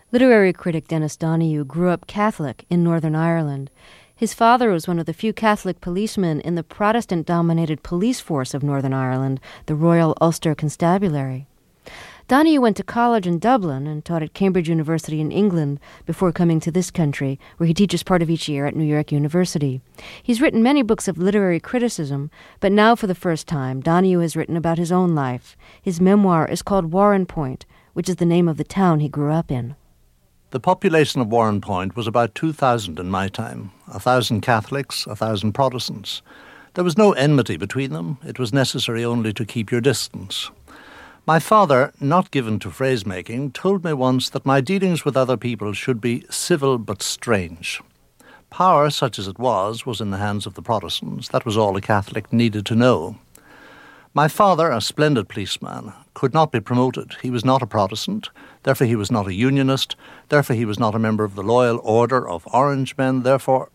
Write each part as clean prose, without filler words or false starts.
Literary critic Dennis Donahue grew up Catholic in Northern Ireland. His father was one of the few Catholic policemen in the Protestant-dominated police force of Northern Ireland, the Royal Ulster Constabulary. Donahue went to college in Dublin and taught at Cambridge University in England before coming to this country, where he teaches part of each year at New York University. He's written many books of literary criticism, but now for the first time, Donahue has written about his own life. His memoir is called Warrenpoint, which is the name of the town he grew up in. The population of Warrenpoint was about 2,000 in my time, 1,000 Catholics, 1,000 Protestants. There was no enmity between them. It was necessary only to keep your distance. My father, not given to phrase-making, told me once that my dealings with other people should be civil but strange. Power, such as it was in the hands of the Protestants. That was all a Catholic needed to know. My father, a splendid policeman, could not be promoted. He was not a Protestant, therefore he was not a Unionist, therefore he was not a member of the Loyal Order of Orangemen, therefore...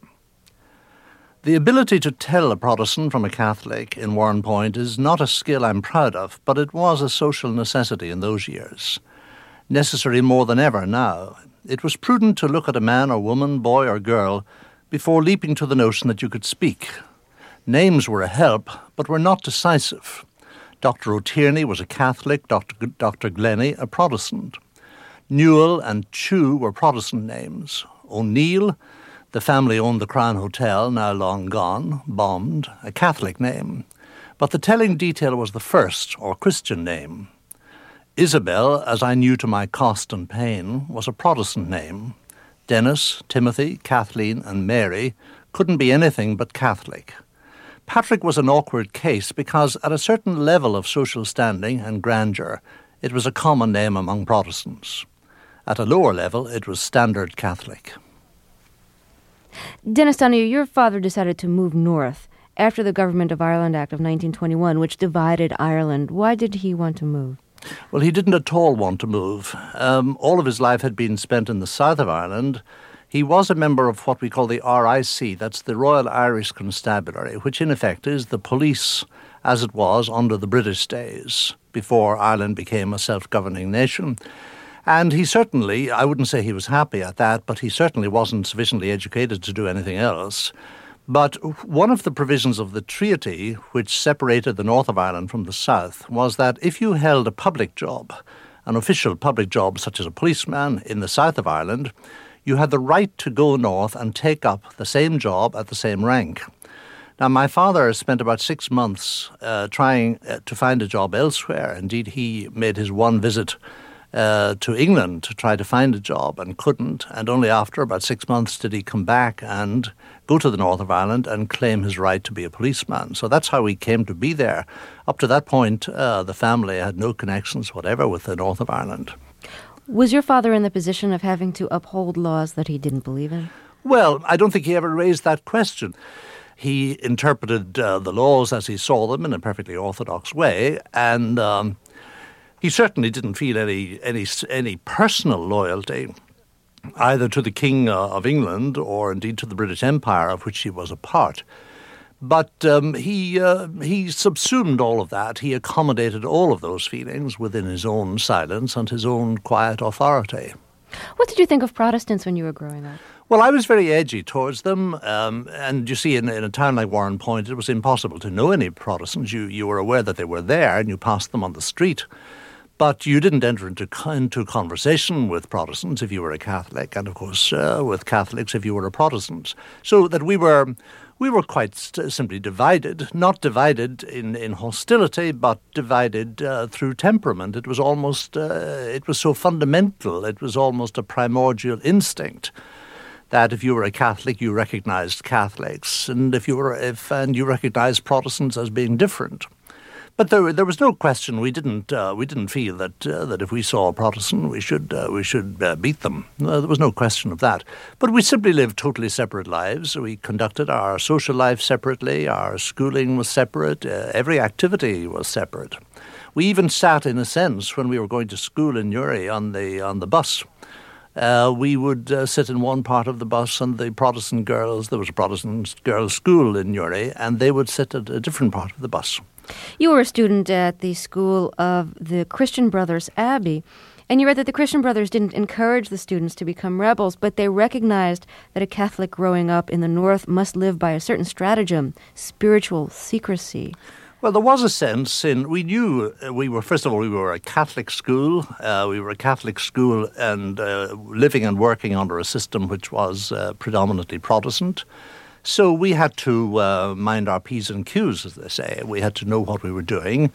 The ability to tell a Protestant from a Catholic in Warrenpoint is not a skill I'm proud of, but it was a social necessity in those years. Necessary more than ever now. It was prudent to look at a man or woman, boy or girl, before leaping to the notion that you could speak. Names were a help, but were not decisive. Dr. O'Tierney was a Catholic, Dr. Glennie a Protestant. Newell and Chew were Protestant names. O'Neill, the family owned the Crown Hotel, now long gone, bombed, a Catholic name. But the telling detail was the first, or Christian name. Isabel, as I knew to my cost and pain, was a Protestant name. Dennis, Timothy, Kathleen and Mary couldn't be anything but Catholic. Patrick was an awkward case because at a certain level of social standing and grandeur, it was a common name among Protestants. At a lower level, it was standard Catholic. Dennis Donahue, your father decided to move north after the Government of Ireland Act of 1921, which divided Ireland. Why did he want to move? Well, he didn't at all want to move. All of his life had been spent in the south of Ireland. He was a member of what we call the RIC, that's the Royal Irish Constabulary, which in effect is the police as it was under the British days, before Ireland became a self-governing nation. And he certainly, I wouldn't say he was happy at that, but he certainly wasn't sufficiently educated to do anything else. But one of the provisions of the treaty, which separated the north of Ireland from the south, was that if you held a public job, an official public job such as a policeman in the south of Ireland, you had the right to go north and take up the same job at the same rank. Now, my father spent about 6 months trying to find a job elsewhere. Indeed, he made his one visit to England to try to find a job and couldn't, and only after about 6 months did he come back and go to the north of Ireland and claim his right to be a policeman. So that's how he came to be there. Up to that point, the family had no connections whatever with the north of Ireland. Was your father in the position of having to uphold laws that he didn't believe in? Well, I don't think he ever raised that question. He interpreted the laws as he saw them in a perfectly orthodox way, and he certainly didn't feel any personal loyalty either to the King of England or indeed to the British Empire, of which he was a part. But he subsumed all of that. He accommodated all of those feelings within his own silence and his own quiet authority. What did you think of Protestants when you were growing up? Well, I was very edgy towards them. And you see, in a town like Warrenpoint, it was impossible to know any Protestants. You were aware that they were there and you passed them on the street. But you didn't enter into conversation with Protestants if you were a Catholic, and of course with Catholics if you were a Protestant. So that we were quite simply divided, not divided in hostility, but divided through temperament. It was almost, it was so fundamental, it was almost a primordial instinct that if you were a Catholic, you recognized Catholics, and and you recognized Protestants as being different. But there was no question. We didn't feel that if we saw a Protestant, we should beat them. There was no question of that. But we simply lived totally separate lives. We conducted our social life separately. Our schooling was separate. Every activity was separate. We even sat, in a sense, when we were going to school in Newry on the bus. We would sit in one part of the bus, and the Protestant girls, there was a Protestant girls' school in Newry, and they would sit at a different part of the bus. You were a student at the school of the Christian Brothers Abbey, And you read that the Christian Brothers didn't encourage the students to become rebels, but they recognized that a Catholic growing up in the North must live by a certain stratagem, spiritual secrecy. Well, there was a sense we knew we were a Catholic school. We were a Catholic school and living and working under a system which was predominantly Protestant. So we had to mind our P's and Q's, as they say. We had to know what we were doing.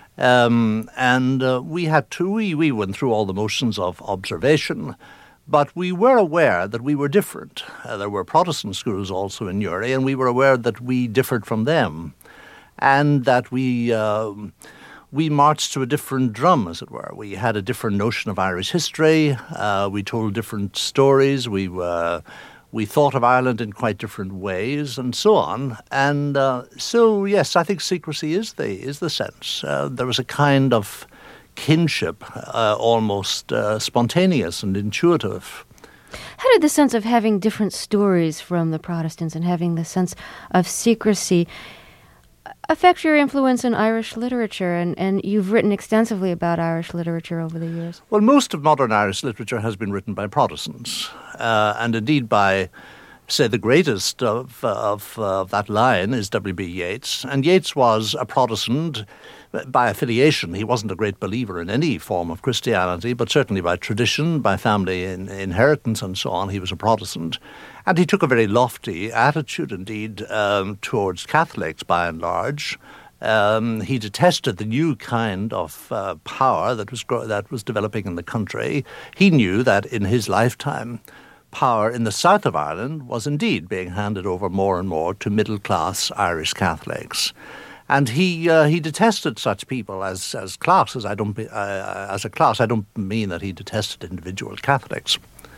We went through all the motions of observation, but we were aware that we were different. There were Protestant schools also in Newry, and we were aware that we differed from them, and that we marched to a different drum, as it were. We had a different notion of Irish history. We told different stories. We thought of Ireland in quite different ways, and so on. And so, yes, I think secrecy is the sense. There was a kind of kinship, almost spontaneous and intuitive. How did the sense of having different stories from the Protestants and having the sense of secrecy affect your influence in Irish literature? And you've written extensively about Irish literature over the years. Well, most of modern Irish literature has been written by Protestants, and indeed by, say, the greatest of that line is W.B. Yeats. And Yeats was a Protestant by affiliation. He wasn't a great believer in any form of Christianity, but certainly by tradition, by family inheritance and so on, he was a Protestant. And he took a very lofty attitude, indeed, towards Catholics, by and large. He detested the new kind of power that was developing in the country. He knew that in his lifetime, power in the south of Ireland was indeed being handed over more and more to middle-class Irish Catholics. And he detested such people as classes. As a class, I don't mean that he detested individual Catholics.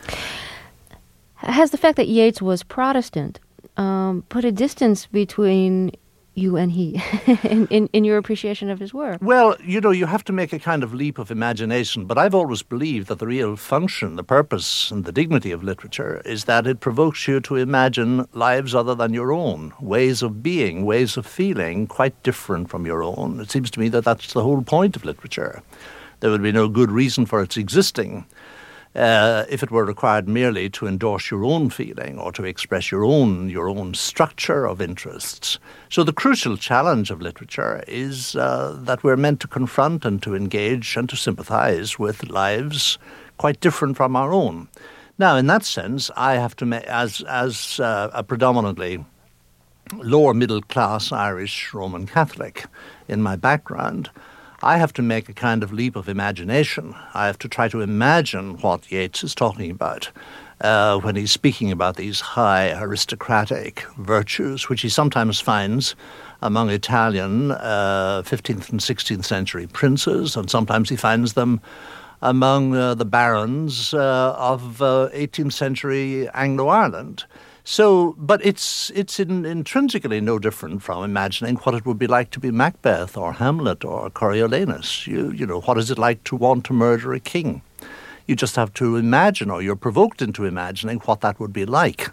Has the fact that Yeats was Protestant put a distance between you and he in your appreciation of his work? Well, you have to make a kind of leap of imagination, but I've always believed that the real function, the purpose and the dignity of literature is that it provokes you to imagine lives other than your own, ways of being, ways of feeling quite different from your own. It seems to me that that's the whole point of literature. There would be no good reason for its existing if it were required merely to endorse your own feeling or to express your own structure of interests. So the crucial challenge of literature is that we're meant to confront and to engage and to sympathize with lives quite different from our own. Now, in that sense, I have to, as a predominantly lower middle class Irish Roman Catholic in my background, I have to make a kind of leap of imagination. I have to try to imagine what Yeats is talking about when he's speaking about these high aristocratic virtues, which he sometimes finds among Italian 15th and 16th century princes, and sometimes he finds them among the barons of 18th century Anglo-Ireland. So, but it's intrinsically no different from imagining what it would be like to be Macbeth or Hamlet or Coriolanus. You know, what is it like to want to murder a king? You just have to imagine, or you're provoked into imagining what that would be like.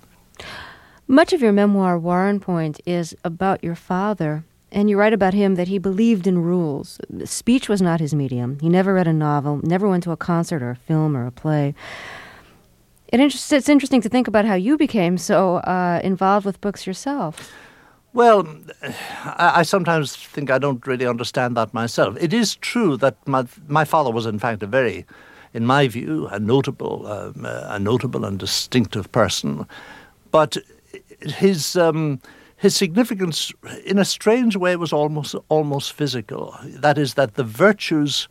Much of your memoir, Warrenpoint, is about your father, and you write about him that he believed in rules. Speech was not his medium. He never read a novel, never went to a concert or a film or a play. It's interesting to think about how you became so involved with books yourself. Well, I sometimes think I don't really understand that myself. It is true that my father was, in fact, in my view, a notable and distinctive person. But his significance, in a strange way, was almost physical. That is, that the virtues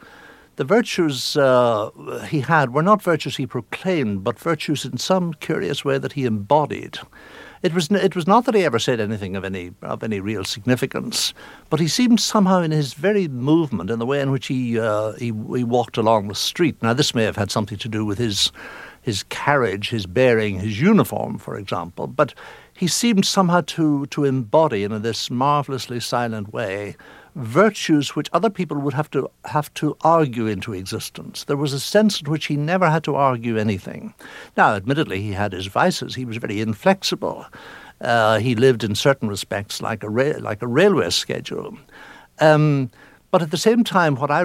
he had were not virtues he proclaimed, but virtues in some curious way that he embodied. It was not that he ever said anything of any real significance, but he seemed somehow in his very movement, in the way in which he walked along the street. Now, this may have had something to do with his carriage, his bearing, his uniform, for example, but he seemed somehow to embody in this marvelously silent way virtues which other people would have to argue into existence. There was a sense in which he never had to argue anything. Now, admittedly, he had his vices. He was very inflexible. He lived in certain respects like a railway schedule. But But at the same time, what I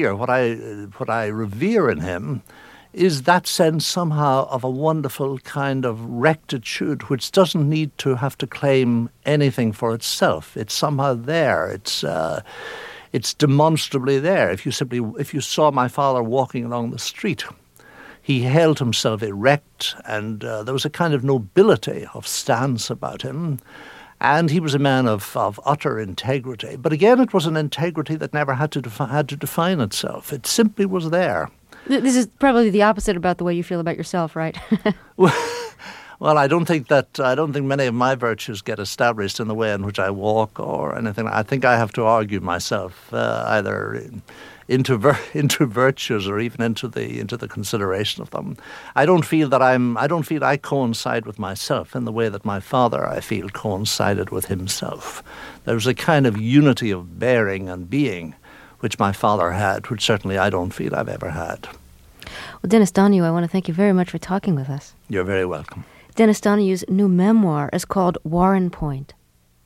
revere in him is that sense somehow of a wonderful kind of rectitude which doesn't need to have to claim anything for itself. It's somehow there. It's demonstrably there. If you saw my father walking along the street, he held himself erect, and there was a kind of nobility of stance about him. And he was a man of utter integrity. But again, it was an integrity that never had to define itself. It simply was there. This is probably the opposite about the way you feel about yourself, right? Well, I don't think many of my virtues get established in the way in which I walk or anything. I think I have to argue myself either into virtues or even into the consideration of them. I don't feel I coincide with myself in the way that my father, I feel, coincided with himself. There's a kind of unity of bearing and being which my father had, which certainly I don't feel I've ever had. Well, Dennis Donohue, I want to thank you very much for talking with us. You're very welcome. Dennis Donohue's new memoir is called Warren Point.